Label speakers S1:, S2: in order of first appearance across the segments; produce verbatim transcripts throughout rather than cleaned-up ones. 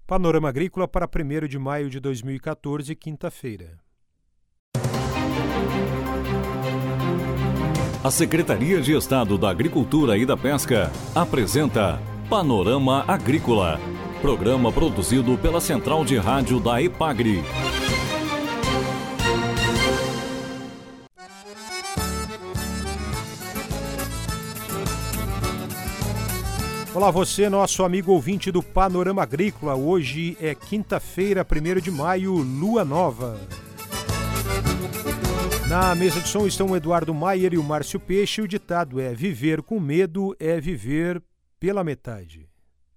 S1: Panorama Agrícola para primeiro de maio de dois mil e quatorze, quinta-feira.
S2: A Secretaria de Estado da Agricultura e da Pesca apresenta Panorama Agrícola, programa produzido pela Central de Rádio da EPAGRE.
S1: Olá você, nosso amigo ouvinte do Panorama Agrícola. Hoje é quinta-feira, primeiro de maio, lua nova. Na mesa de som estão o Eduardo Maier e o Márcio Peixe. O ditado é: viver com medo é viver pela metade.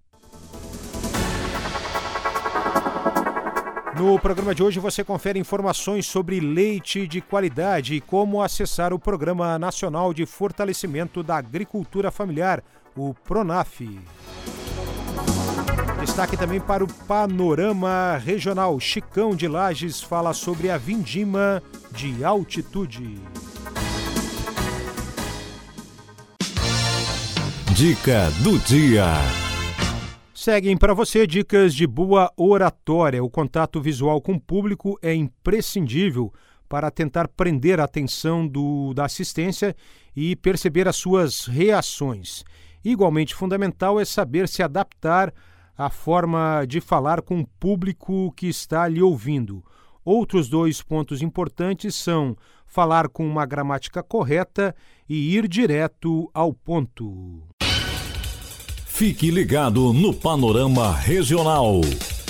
S1: No programa de hoje você confere informações sobre leite de qualidade e como acessar o Programa Nacional de Fortalecimento da Agricultura Familiar, o PRONAF. Destaque também para o Panorama Regional. Chicão de Lages fala sobre a vindima de altitude.
S2: Dica do dia.
S1: Seguem para você dicas de boa oratória. O contato visual com o público é imprescindível para tentar prender a atenção do, da assistência e perceber as suas reações. Igualmente fundamental é saber se adaptar à forma de falar com o público que está lhe ouvindo. Outros dois pontos importantes são falar com uma gramática correta e ir direto ao ponto.
S2: Fique ligado no Panorama Regional.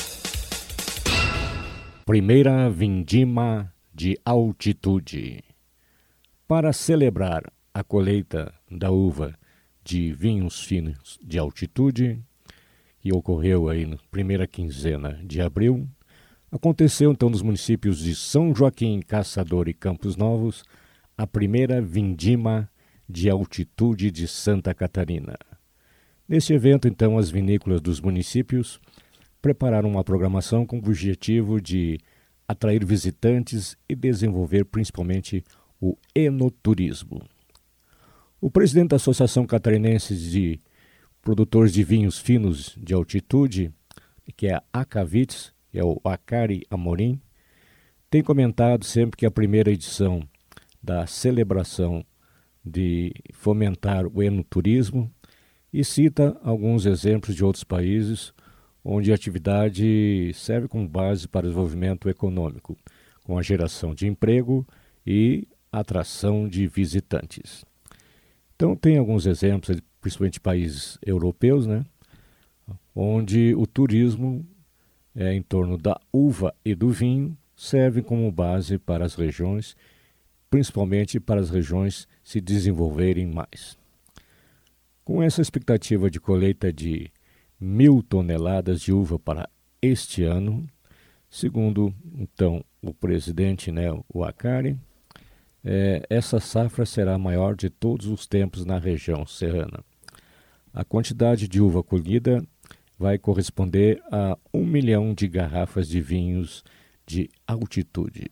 S3: Primeira vindima de altitude. Para celebrar a colheita da uva de vinhos finos de altitude, que ocorreu aí na primeira quinzena de abril, aconteceu então nos municípios de São Joaquim, Caçador e Campos Novos a primeira vindima de altitude de Santa Catarina. Neste evento, então, as vinícolas dos municípios prepararam uma programação com o objetivo de atrair visitantes e desenvolver principalmente o enoturismo. O presidente da Associação Catarinense de Produtores de Vinhos Finos de Altitude, que é a ACAVITS, que é o Acari Amorim, tem comentado sempre que a primeira edição da celebração de fomentar o enoturismo e cita alguns exemplos de outros países onde a atividade serve como base para o desenvolvimento econômico, com a geração de emprego e atração de visitantes. Então, tem alguns exemplos, principalmente países europeus, né, onde o turismo é, em torno da uva e do vinho serve como base para as regiões, principalmente para as regiões se desenvolverem mais. Com essa expectativa de colheita de mil toneladas de uva para este ano, segundo então o presidente, né, o Acari, é, essa safra será a maior de todos os tempos na região serrana. A quantidade de uva colhida vai corresponder a um milhão de garrafas de vinhos de altitude.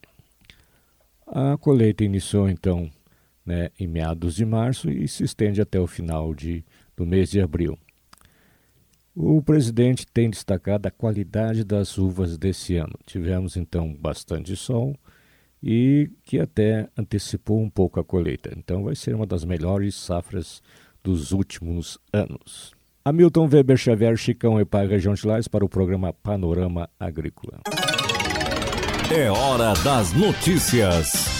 S3: A colheita iniciou então, né, em meados de março e se estende até o final de, do mês de abril. O presidente tem destacado a qualidade das uvas desse ano. Tivemos então bastante sol e que até antecipou um pouco a colheita. Então vai ser uma das melhores safras dos últimos anos. Hamilton Weber Xavier, Chicão e Pai, região de Lages, para o programa Panorama Agrícola.
S2: É hora das notícias.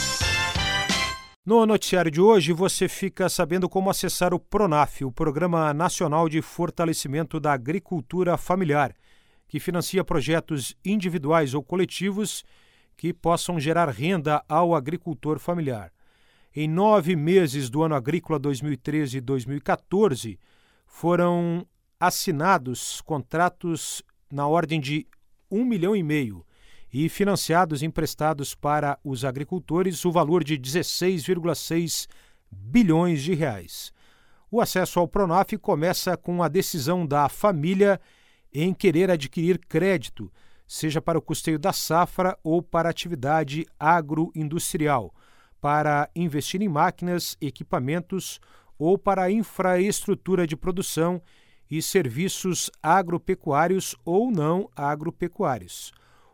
S1: No noticiário de hoje, você fica sabendo como acessar o PRONAF, o Programa Nacional de Fortalecimento da Agricultura Familiar, que financia projetos individuais ou coletivos que possam gerar renda ao agricultor familiar. Em nove meses do ano agrícola dois mil e treze e dois mil e quatorze, foram assinados contratos na ordem de um milhão e meio e financiados e emprestados para os agricultores o valor de dezesseis vírgula seis bilhões de reais. O acesso ao PRONAF começa com a decisão da família em querer adquirir crédito, seja para o custeio da safra ou para atividade agroindustrial, para investir em máquinas, equipamentos ou para a infraestrutura de produção e serviços agropecuários ou não agropecuários.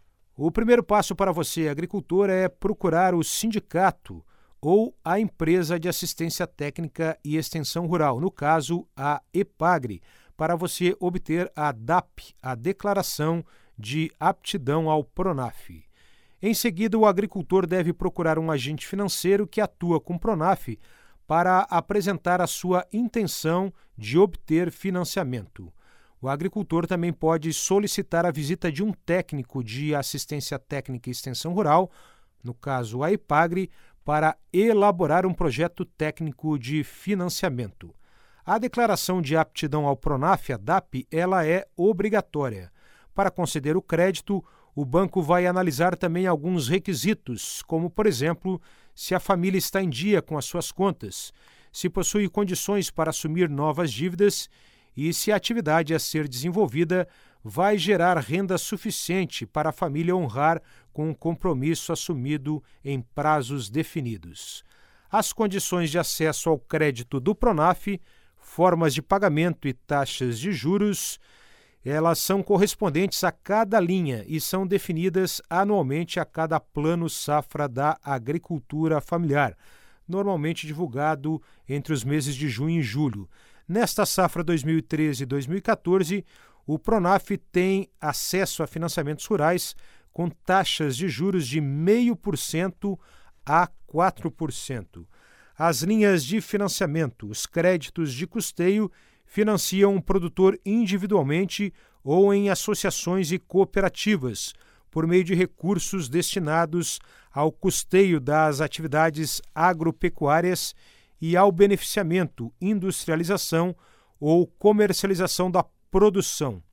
S1: O primeiro passo para você, agricultor, é procurar o sindicato ou a empresa de assistência técnica e extensão rural, no caso a EPAGRE, para você obter a D A P, a Declaração de Aptidão ao PRONAF. Em seguida, o agricultor deve procurar um agente financeiro que atua com o PRONAF para apresentar a sua intenção de obter financiamento. O agricultor também pode solicitar a visita de um técnico de assistência técnica e extensão rural, no caso a EPAGRE, para elaborar um projeto técnico de financiamento. A declaração de aptidão ao PRONAF, a D A P, ela é obrigatória. Para conceder o crédito, o banco vai analisar também alguns requisitos, como, por exemplo, se a família está em dia com as suas contas, se possui condições para assumir novas dívidas e se a atividade a ser desenvolvida vai gerar renda suficiente para a família honrar com um compromisso assumido em prazos definidos. As condições de acesso ao crédito do PRONAF, formas de pagamento e taxas de juros, elas são correspondentes a cada linha e são definidas anualmente a cada plano safra da agricultura familiar, normalmente divulgado entre os meses de junho e julho. Nesta safra dois mil e treze e dois mil e quatorze, o PRONAF tem acesso a financiamentos rurais com taxas de juros de zero vírgula cinco por cento a quatro por cento. As linhas de financiamento, os créditos de custeio, financiam o produtor individualmente ou em associações e cooperativas, por meio de recursos destinados ao custeio das atividades agropecuárias e ao beneficiamento, industrialização ou comercialização da produção.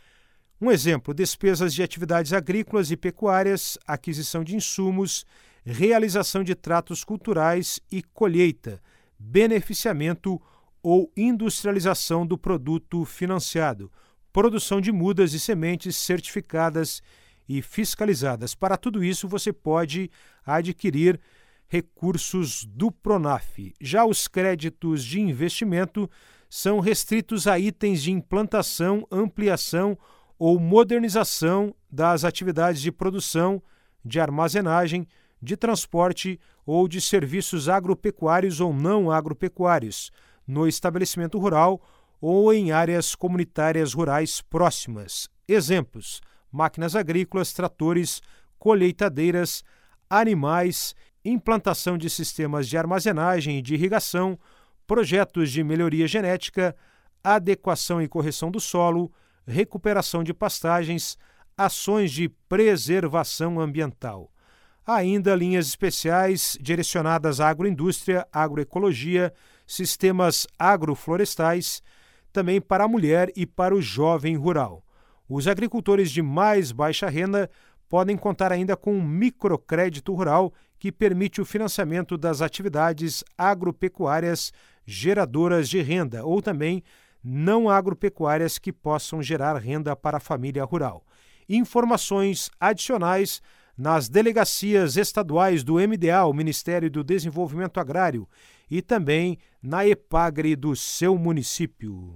S1: Um exemplo: despesas de atividades agrícolas e pecuárias, aquisição de insumos, realização de tratos culturais e colheita, beneficiamento ou industrialização do produto financiado, produção de mudas e sementes certificadas e fiscalizadas. Para tudo isso, você pode adquirir recursos do PRONAF. Já os créditos de investimento são restritos a itens de implantação, ampliação ou modernização das atividades de produção, de armazenagem, de transporte ou de serviços agropecuários ou não agropecuários, no estabelecimento rural ou em áreas comunitárias rurais próximas. Exemplos: máquinas agrícolas, tratores, colheitadeiras, animais, implantação de sistemas de armazenagem e de irrigação, projetos de melhoria genética, adequação e correção do solo, recuperação de pastagens, ações de preservação ambiental. Há ainda linhas especiais direcionadas à agroindústria, agroecologia, sistemas agroflorestais, também para a mulher e para o jovem rural. Os agricultores de mais baixa renda podem contar ainda com um microcrédito rural que permite o financiamento das atividades agropecuárias geradoras de renda ou também não agropecuárias que possam gerar renda para a família rural. Informações adicionais nas delegacias estaduais do M D A, o Ministério do Desenvolvimento Agrário, e também na EPAGRE do seu município.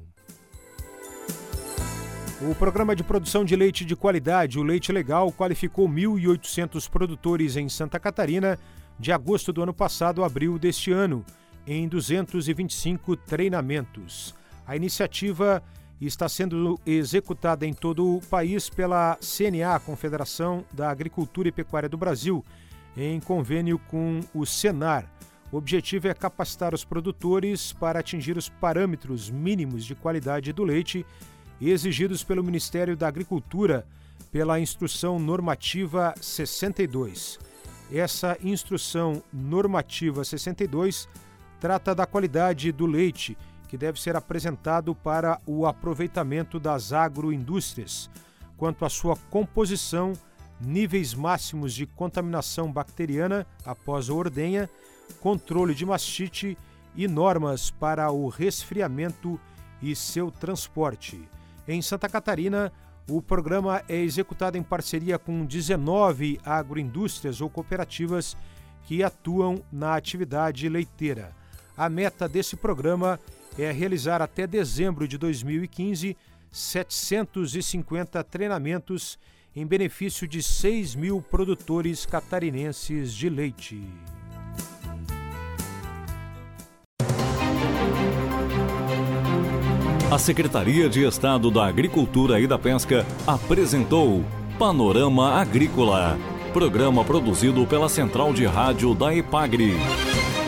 S1: O Programa de Produção de Leite de Qualidade, o Leite Legal, qualificou mil e oitocentos produtores em Santa Catarina de agosto do ano passado a abril deste ano, em duzentos e vinte e cinco treinamentos. A iniciativa está sendo executada em todo o país pela C N A, Confederação da Agricultura e Pecuária do Brasil, em convênio com o Senar. O objetivo é capacitar os produtores para atingir os parâmetros mínimos de qualidade do leite exigidos pelo Ministério da Agricultura pela Instrução Normativa sessenta e dois. Essa Instrução Normativa sessenta e dois trata da qualidade do leite que deve ser apresentado para o aproveitamento das agroindústrias, quanto à sua composição, níveis máximos de contaminação bacteriana após a ordenha, controle de mastite e normas para o resfriamento e seu transporte. Em Santa Catarina, o programa é executado em parceria com dezenove agroindústrias ou cooperativas que atuam na atividade leiteira. A meta desse programa é realizar até dezembro de dois mil e quinze setecentos e cinquenta treinamentos em benefício de seis mil produtores catarinenses de leite.
S2: A Secretaria de Estado da Agricultura e da Pesca apresentou Panorama Agrícola, programa produzido pela Central de Rádio da EPAGRE.